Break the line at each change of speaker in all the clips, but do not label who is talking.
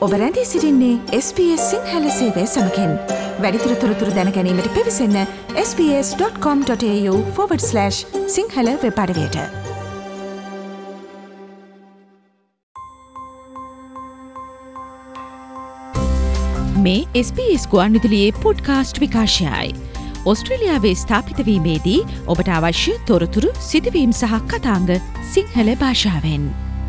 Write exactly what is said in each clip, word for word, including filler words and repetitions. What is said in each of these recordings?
ඔබ රැඳී සිටින්නේ එස් බී එස් සිංහල සේවය සමගින්. වැඩිදුර තොරතුරු දැන ගැනීමට පිවිසන්න S B S dot com dot A U forward slash Sinhala web අඩවියට. මේ එස් බී එස් ගුවන්විදුලියේ පොඩ්කාස්ට් විකාශයයි. ඔස්ට්‍රේලියාවේ ස්ථාපිත වීමේදී ඔබට අවශ්‍ය තොරතුරු සිදුවීම් සහ කතාංග සිංහල භාෂාවෙන්.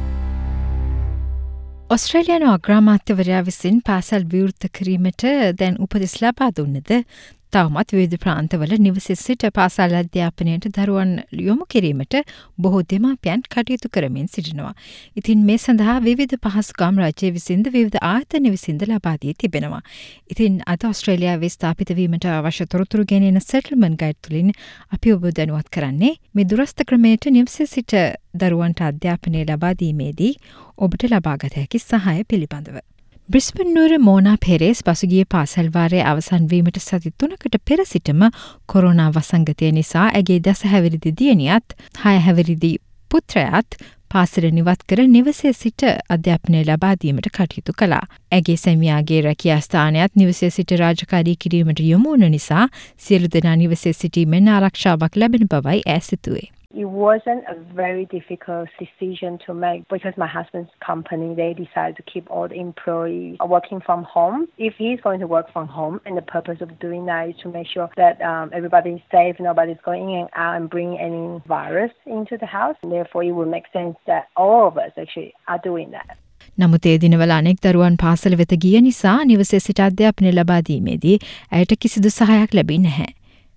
ඔස්ට්‍රේලියානු අග්‍රාමාත්‍යවරයා විසින් පාසල් විවෘත කිරීමට දැන් උපදෙස් ලබා දුන්නද තවමත් විවිධ ප්‍රාන්තවල නිවසේ සිට පාසල් අධ්‍යාපනයට දරුවන් යොමු කිරීමට බොහෝ දෙමාපියන් කටයුතු කරමින් සිටිනවා. ඉතින් මේ සඳහා විවිධ පහසුකම් රජය විසින්ද විවිධ ආයතන විසින්ද ලබා දී තිබෙනවා. ඉතින් අද ඔස්ට්‍රේලියාවේ ස්ථාපිත වීමට අවශ්‍ය තොරතුරු ගෙනෙන සෙටල්මන්ට් ගයිඩ් තුලින් අපි ඔබ දැනුවත් කරන්නේ මේ දුරස්ථ ක්‍රමයට නිවසේ සිට දරුවන්ට අධ්‍යාපනය ලබා දීමේදී ඔබට ලබාගත හැකි සහාය පිළිබඳව. බ්‍රිස්බන් නුවර මෝනා පෙරේස් පසුගිය පාසල් වාරයේ අවසන් වීමට සති තුනකට පෙර සිටම කොරෝනා වසංගතය නිසා ඇගේ දස හැවිරිදි දියණියත් හය හැවිරිදි පුත්‍රයාත් පාසල නිවත් කර නිවසේ සිට අධ්‍යාපනය ලබා දීමට කටයුතු කළා. ඇගේ සැමියාගේ රැකියා ස්ථානයත් නිවසේ සිට රාජකාරී කිරීමට යොමු වුණ නිසා සියලු දෙනා නිවසේ සිටීමෙන් ආරක්ෂාවක් ලැබෙන බවයි ඈ සිතුවේ.
It wasn't a very difficult decision to make because my husband's company, they decided to keep all the employees working from home. If he's going to work from home, and the purpose of doing that is to make sure that um, everybody is safe, nobody's going in and out and bringing any virus into the house. And therefore, it would make sense that all of us actually are doing that.
නමුත් ඒ දිනවල අනෙක් දරුවන් පාසල වෙත ගිය නිසා නිවසේ සිට අධ්‍යාපනය ලබා දීමේදී ඇයට කිසිදු සහායක් ලැබී නැහැ.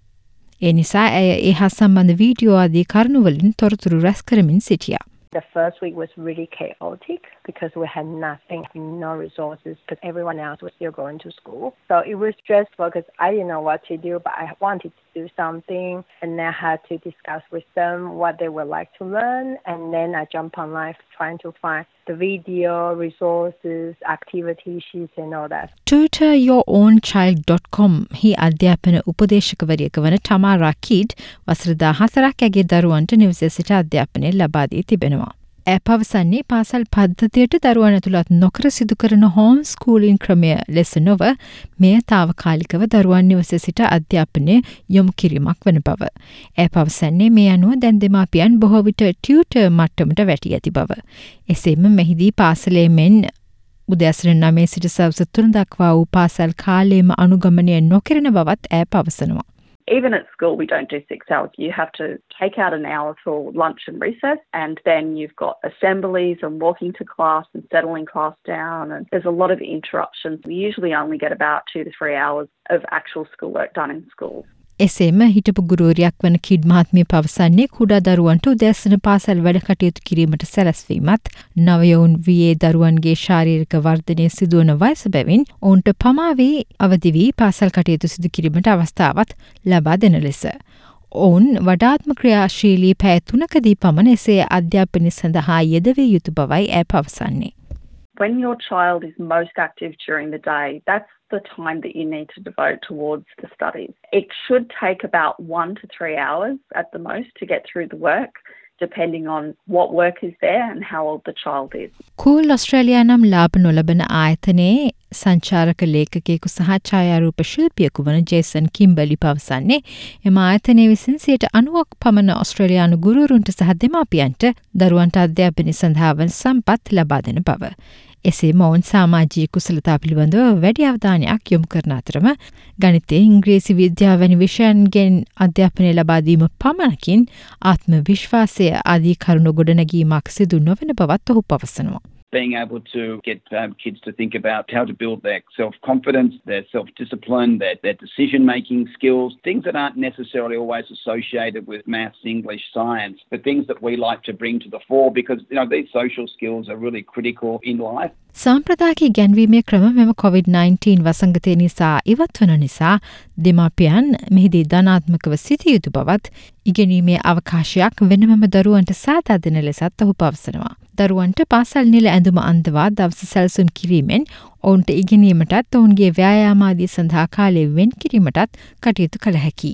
ඒ නිසා ඇය ඒ හා සම්බන්ධ වීඩියෝ ආදී කරුණුවලින් තොරතුරු රැස් කරමින් සිටියා.
The first week was really chaotic because we had nothing, no resources, because everyone else was still going to school. So it was stressful because I didn't know what to do, but I wanted to do something, and then I had to discuss with them what they would like to learn, and then I jumped online trying to find the video, resources, activity sheets and all that.
tutor your own child dot com හි අධ්‍යාපන උපදේශකවරියක වන ටමාරා kid වසර දහහතරක් ඇගේ දරුවන්ට නිවසේ සිට අධ්‍යාපනය ලබා දී තිබෙනවා. ඇය පවසන්නේ පාසල් පද්ධතියට දරුවන් ඇතුළත් නොකර සිදු කරන හෝම් ස්කූලින් ක්‍රමය ලෙස නොව මෙය තාවකාලිකව දරුවන් නිවසේ සිට අධ්‍යාපනය යොමු කිරීමක් වන බව. ඇය පවසන්නේ මේ අනුව දැන් දෙමාපියන් බොහෝ විට ටියුටර් මට්ටමට වැටී ඇති බව. එසේම මෙහිදී පාසලේ මෙන් උදෑසන නවය සිට සවස තුන දක්වා වූ පාසල් කාලයේම අනුගමනය නොකරන බවත් ඇය පවසනවා.
Even at school, we don't do six hours. You have to take out an hour for lunch and recess, and then you've got assemblies and walking to class and settling class down, and there's a lot of interruptions. We usually only get about two to three hours of actual schoolwork done in school.
එසේම හිටපු ගුරුවරියක් වන kid මහත්මිය පවසන්නේ කුඩා දරුවන්ට උදෑසන පාසල් වැඩ කටයුතු කිරීමට සැලැස්වීමත් නවයවුන් වියේ දරුවන්ගේ ශාරීරික වර්ධනය සිදුවන වයස බැවින් ඔවුන්ට පමා වී අවදි වී පාසල් කටයුතු සිදු කිරීමට අවස්ථාවත් ලබා දෙන ලෙස. ඔවුන් වඩාත්ම ක්‍රියාශීලී පැය තුනකදී පමණ එසේ අධ්‍යාපනය සඳහා යෙදවිය යුතු බවයි ඇය පවසන්නේ.
When your child is most active during the day, that's the time that you need to devote towards the studies. It should take about one to three hours at the most to get through the work, depending on what work is there and how old the child is.
Cool Australia නම් ලාභ නොලබන ආයතනයේ සංචාරක ලේඛකයෙකු සහ ඡායාරූප ශිල්පියෙකු වන ජේසන් කිම්බලි පවසන්නේ එම ආයතනය විසින් සියයට අනූවක් පමණ ඔස්ට්‍රේලියානු ගුරුවරුන්ට සහ දෙමාපියන්ට දරුවන්ට අධ්‍යාපනය සඳහා වන සම්පත් ලබා දෙන බව. එසේම ඔවුන් සමාජීය කුසලතා පිළිබඳව වැඩි අවධානයක් යොමු කරන අතරම ගණිතය, ඉංග්‍රීසි විද්‍යාව වැනි විෂයන්ගෙන් අධ්‍යාපනය ලබා දීම පමණකින් ආත්ම විශ්වාසය ආදී කරුණු ගොඩනැගීමක් සිදු නොවන බවත් ඔහු පවසනවා.
Being able to get um, kids to think about how to build their self-confidence, their self-discipline, their, their decision-making skills, things that aren't necessarily always associated with maths, English, science, but things that we like to bring to the fore because, you know, these social skills are really critical in life.
සාම්ප්‍රදායික ඉගැන්වීමේ ක්‍රම මෙම Covid nineteen වසංගතය නිසා ඉවත් වන නිසා දෙමාපියන් මෙහිදී ධනාත්මකව සිටිය යුතු බවත් ඉගෙනීමේ අවකාශයක් වෙනමම දරුවන්ට සාදා දෙන ලෙසත් ඔහු පවසනවා. දරුවන්ට පාසල් නිල ඇඳුම අන්දවා දවස සැලසුම් කිරීමෙන් ඔවුන්ට ඉගෙනීමටත් ඔවුන්ගේ ව්‍යායාමාදී සඳහා කාලය වෙන් කිරීමටත් කටයුතු කළ හැකියි.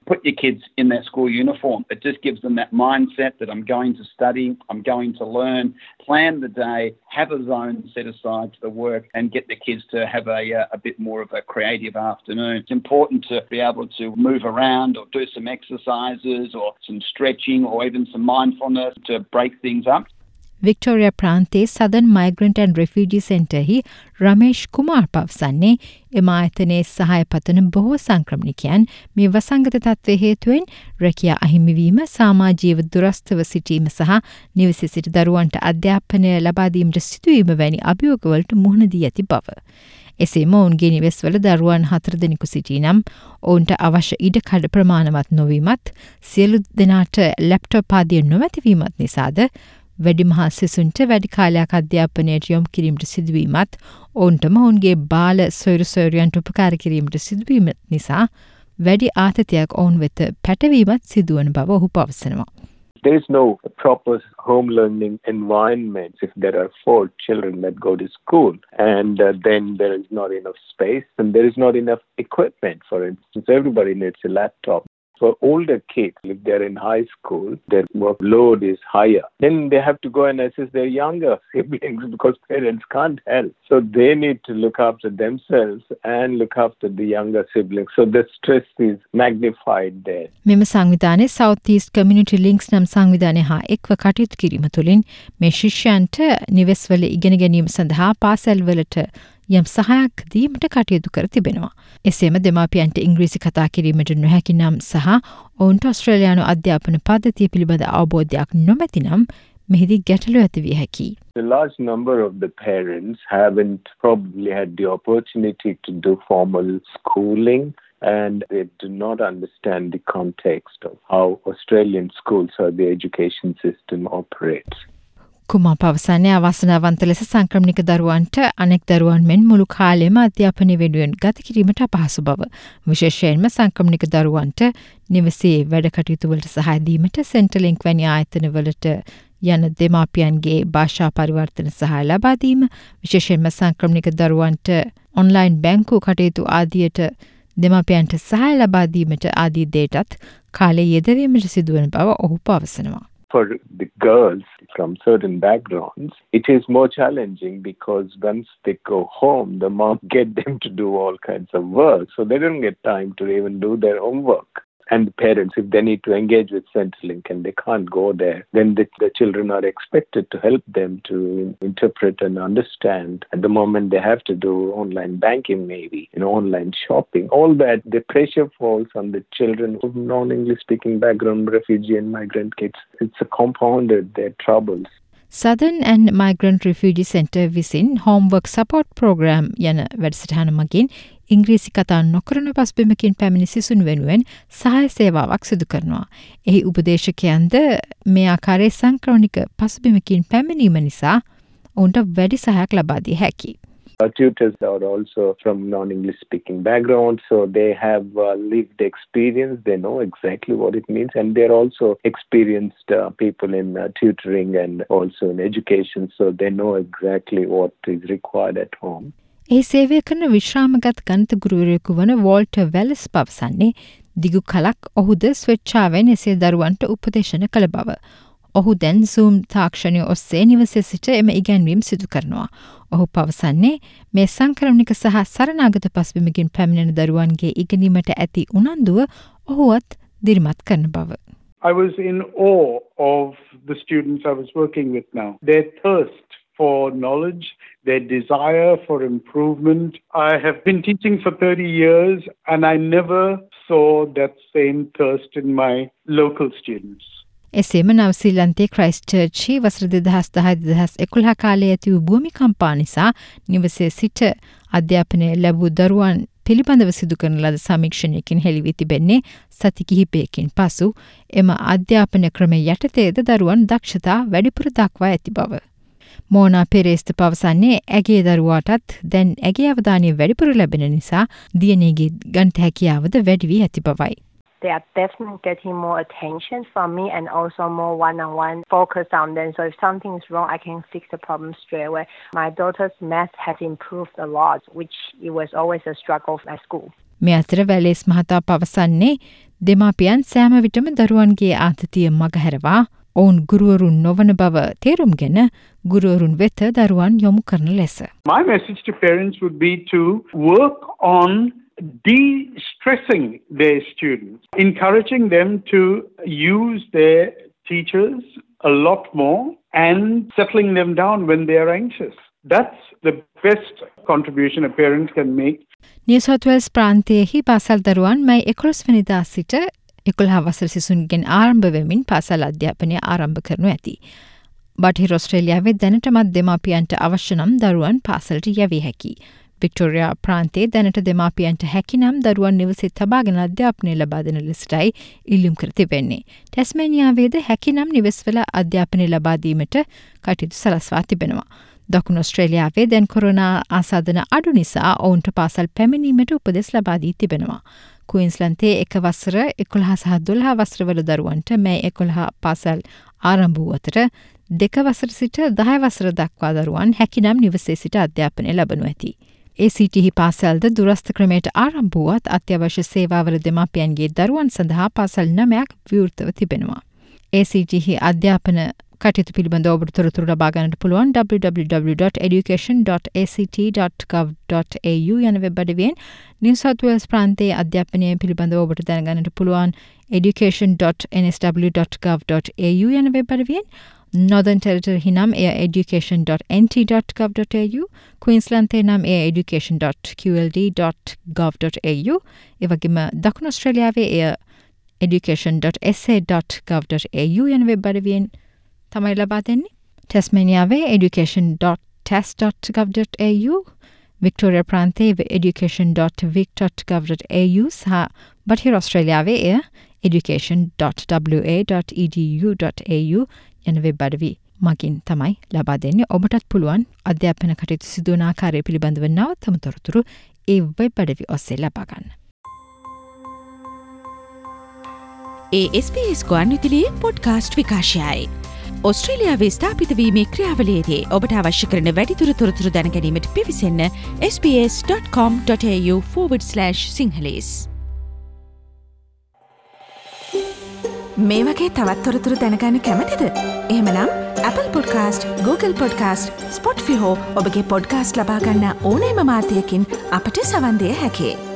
put your kids in their school uniform. It just gives them that mindset that I'm going to study, I'm going to learn, plan the day, have a zone set aside to the work and get the kids to have a, uh, a bit more of a creative afternoon. It's important to be able to move around or do some exercises or some stretching or even some mindfulness to break things up.
Victoria ප්‍රාන්තයේ Southern Migrant and Refugee Centre හි රමේෂ් කුමාර් පවසන්නේ එම ආයතනයේ සහාය පතන බොහෝ සංක්‍රමණිකයන් මේ වසංගත තත්ත්වය හේතුවෙන් රැකියා අහිමිවීම සමාජීය දුරස්ථව සිටීම සහ නිවසේ සිට දරුවන්ට අධ්‍යාපනය ලබා දීමට සිදුවීම වැනි අභියෝගවලට මුහුණ දී ඇති බව. එසේම ඔවුන්ගේ නිවෙස්වල දරුවන් හතර දෙනෙකු සිටී නම් ඔවුන්ට අවශ්‍ය ඉඩකඩ ප්‍රමාණවත් නොවීමත් සියලු දෙනාට ලැප්ටොප් ආදිය නොමැතිවීමත් නිසාද වැඩිමහල් සිසුන්ට වැඩි කාලයක් අධ්‍යාපනයට යොමු කිරීමට සිදුවීමත් ඔවුන්ටම ඔවුන්ගේ බාල සොයුරු සොයුරියන්ට උපකාර කිරීමට සිදුවීම නිසා වැඩි ආතතියක් ඔවුන් වෙත පැටවීමත් සිදුවන බව ඔහු පවසනවා.
There is no proper home learning environment if there are four children that go to school and uh, then there is not enough space and there is not enough equipment. For instance, everybody needs a laptop. For older kids, if they're in high school, their workload is higher. Then they have to go and assist their younger siblings because parents can't help. So they need to look after themselves and look after the younger siblings. So the stress is magnified there.
මෙම සංවිධානයේ South East Community Links නම් සංවිධානය හා එක්ව කටයුතු කිරීම තුළින් මේ ශිෂ්‍යයන්ට නිවෙස්වල ඉගෙන ගැනීම සඳහා පාසල්වලට යම් සහයක් දීමට කටයුතු කර තිබෙනවා. එසේම දෙමාපියන්ට ඉංග්‍රීසි කතා කිරීමට නොහැකි නම් සහ ඔවුන්ට ඔස්ට්‍රේලියානු අධ්‍යාපන පද්ධතිය පිළිබඳ අවබෝධයක් නොමැති නම් මෙහිදී ගැටලු ඇති විය හැකියි.
A large number of the parents haven't probably had the opportunity to do formal schooling and they do not understand the context of how Australian schools or the education system operates.
කුමා පවසන්නේ අවාසනාවන්ත ලෙස සංක්‍රමණික දරුවන්ට අනෙක් දරුවන් මෙන් මුළු කාලෙම අධ්‍යාපනය වෙනුවෙන් ගත කිරීමට අපහසු බව. විශේෂයෙන්ම සංක්‍රමණික දරුවන්ට නිවසේ වැඩ කටයුතු වලට සහාය දීමට සෙන්ටර්ලින්ක් වැනි ආයතනවලට යන දෙමාපියන්ගේ භාෂා පරිවර්තන සහාය ලබා දීම, විශේෂයෙන්ම සංක්‍රමණික දරුවන්ට ඔන්ලයින් බැංකු කටයුතු ආදියට දෙමාපියන්ට සහාය ලබා දීමට ආදී දේටත් කාලය යෙදවීමට සිදුවන බව ඔහු පවසනවා.
For the girls from certain backgrounds, it is more challenging because once they go home, the mom get them to do all kinds of work. So they don't get time to even do their homework. And the parents, if they need to engage with Centrelink and they can't go there, then the, the children are expected to help them to interpret and understand. At the moment, they have to do online banking maybe, you know, online shopping. All that, the pressure falls on the children of non-English speaking background, refugee and migrant kids. It's a compounded their troubles.
Southern and Migrant Refugee Centre විසින් Homework Support Program යන වැඩසටහන මගින් ඉංග්‍රීසි කතා නොකරන පසුබිමකින් පැමිණි සිසුන් වෙනුවෙන් සහාය සේවාවක් සිදු කරනවා. එහි උපදේශකයන්ද මේ ආකාරයේ සංක්‍රමණික පසුබිමකින් පැමිණීම නිසා ඔවුන්ට වැඩි සහයක් ලබා දිය හැකියි.
Our tutors are also from non-English speaking background, so they have uh, lived experience. They know exactly what it means, and they're also experienced uh, people in uh, tutoring and also in education, so they know exactly what is required at home.
එහි සේවය කරන විශ්‍රාමගත ගණිත ගුරුවරයෙකු වන Walter වැලස් පවසන්නේ දිගු කලක් ඔහුද ස්වේච්ඡාවෙන් එසේ දරුවන්ට උපදේශන කළ බව. ඔහු දැන් Zoom තාක්ෂණය ඔස්සේ නිවසේ සිට එම ඉගැන්වීම් සිදු කරනවා. ඔහු පවසන්නේ මේ සංක්‍රමණික සහ සරණාගත පසුබිමකින් පැමිණෙන දරුවන්ගේ ඉගෙනීමට ඇති උනන්දුව ඔහුවත් දිරිමත් කරන බව.
I was in awe of the students I was working with now. Their thirst for knowledge, their desire for improvement. I have been teaching for thirty years and I never saw that same thirst in my local students.
එසේම නවසීලන්තයේ ක්‍රයිස්ට්චර්ච් වසර දෙදහස් දහය දෙදහස් එකොළහ කාලයේ ඇති වූ භූමිකම්පා නිසා නිවසේ සිට අධ්‍යාපනය ලැබූ දරුවන් පිළිබඳව සිදු කරන ලද සමීක්ෂණයකින් හෙළිවී තිබෙන්නේ සති කිහිපයකින් පසු එම අධ්‍යාපන ක්‍රම යටතේද දරුවන් දක්ෂතා වැඩිපුර දක්වා ඇති බව. මෝනා පෙරේස්ත පවසන්නේ ඇගේ දරුවාටත් දැන් ඇගේ අවධානය වැඩිපුර ලැබෙන නිසා දියණියගේ ගණිත හැකියාවද වැඩි වී ඇති බවයි.
They are definitely getting more attention from me and also more one-on-one focus on them. So if something is wrong, I can fix the problem straight away. My daughter's math has improved a lot, which it was always a struggle at school.
මේ අතර වැලේස් මහතා පවසන්නේ දෙමාපියන් සෑම විටම දරුවන්ගේ ආතතිය මගහැරවා ඔවුන් ගුරුවරුන් නොවන බව තේරුම්ගෙන ගුරුවරුන් වෙත දරුවන් යොමු කරන ලෙස.
My message to parents would be to work on de-stressing their students, encouraging them to use their teachers a lot more and settling them down when they are anxious. That's the best contribution a parent can make.
New South Wales ප්‍රාන්තයේහි පාසල් දරුවන් මැයි එකොළොස් වෙනිදා සිට එකොළහ වසර සිසුන්ගෙන් ආරම්භ වෙමින් පාසල් අධ්‍යාපනය ආරම්භ කරනු ඇති. බටහිර ඔස්ට්‍රේලියාවේ දැනටමත් දෙමාපියන්ට අවශ්‍ය නම් දරුවන් පාසලට යැවිය හැකි. වික්ටෝරියා ප්‍රාන්තයේ දැනට දෙමාපියන්ට හැකිනම් දරුවන් නිවසේ තබාගෙන අධ්‍යාපනය ලබා දෙන ලෙසටයි ඉල්ලුම් කර තිබෙන්නේ. ටැස්මේනියාවේද හැකිනම් නිවෙස්වල අධ්‍යාපනය ලබා දීමට කටයුතු සලස්වා තිබෙනවා. දකුණු ඔස්ට්‍රේලියාවේ දැන් කොරෝනා ආසාදන අඩු නිසා ඔවුන්ට පාසල් පැමිණීමට උපදෙස් ලබා දී තිබෙනවා. ක්වීන්ස්ලන්තයේ එක වසර එකොළහ සහ දොළහ වසරවල දරුවන්ට මැයි එකොළහ පාසල් ආරම්භ වූ අතර දෙක වසර සිට දහය වසර දක්වා දරුවන් හැකිනම් නිවසේ සිට අධ්‍යාපනය ලබනු ඇති. ඒ සී ටී පාසල්ද දුරස්ථ ක්‍රමයට ආරම්භ වුවත් අත්‍යවශ්‍ය සේවාවල දෙමාපියන්ගේ දරුවන් සඳහා පාසල් නමයක් විවෘතව තිබෙනවා. ඒ සී ටී අධ්‍යාපන කටයුතු පිළිබඳව ඔබට තොරතුරු ලබා ගන්නට පුළුවන් double-u double-u double-u dot education dot a c t dot gov dot a u යන වෙබ් අඩවියෙන්. New South Wales ප්‍රාන්තයේ අධ්‍යාපනය පිළිබඳව ඔබට දැනගන්නට පුළුවන් education dot n s w dot gov dot a u යන වෙබ් අඩවියෙන්. Northern Territory නම් එය education dot n t dot gov dot a u, Queensland නම් එය education dot q l d dot gov dot a u, ඒ වගේම දකුණු ඔස්ට්‍රේලියාවේ එය education dot s a dot gov dot a u යන web අඩවියෙන් තමයි ලබා දෙන්නේ. ටැස්මේනියාවේ education dot tas dot gov dot a u, Victoria ප්‍රාන්තයේ education dot vic dot gov dot a u සහ බටහිර ඔස්ට්‍රේලියාවේ එය education dot w a dot e d u dot a u යන වෙබ් අඩවි මගින් තමයි ලබා දෙන්නේ. ඔබටත් පුළුවන් අධ්‍යාපන කටයුතු සිදුවන ආකාරය පිළිබඳව නවතම තොරතුරු ඒ වෙබ් අඩවි ඔස්සේ ලබා ගන්න.
ඒ එස් බී එස් ගුවන්විදුලියේ පොඩ්කාස්ට් විකාශයයි. ඔස්ට්‍රේලියාවේ ස්ථාපිත වීමේ ක්‍රියාවලියේදී ඔබට අවශ්‍ය කරන වැඩිදුර තොරතුරු දැනගැනීමට පිවිසෙන්න s b s dot com dot a u forward slash sinhalese.
මේ වගේ තවත් තොරතුරු දැනගන්න කැමතිද? එහෙමනම් Apple Podcast, Google Podcast, Spotify හෝ ඔබගේ පොඩ්කාස්ට් ලබා ගන්න ඕනෑම මාධ්‍යයකින් අපට සවන් දිය හැකියි.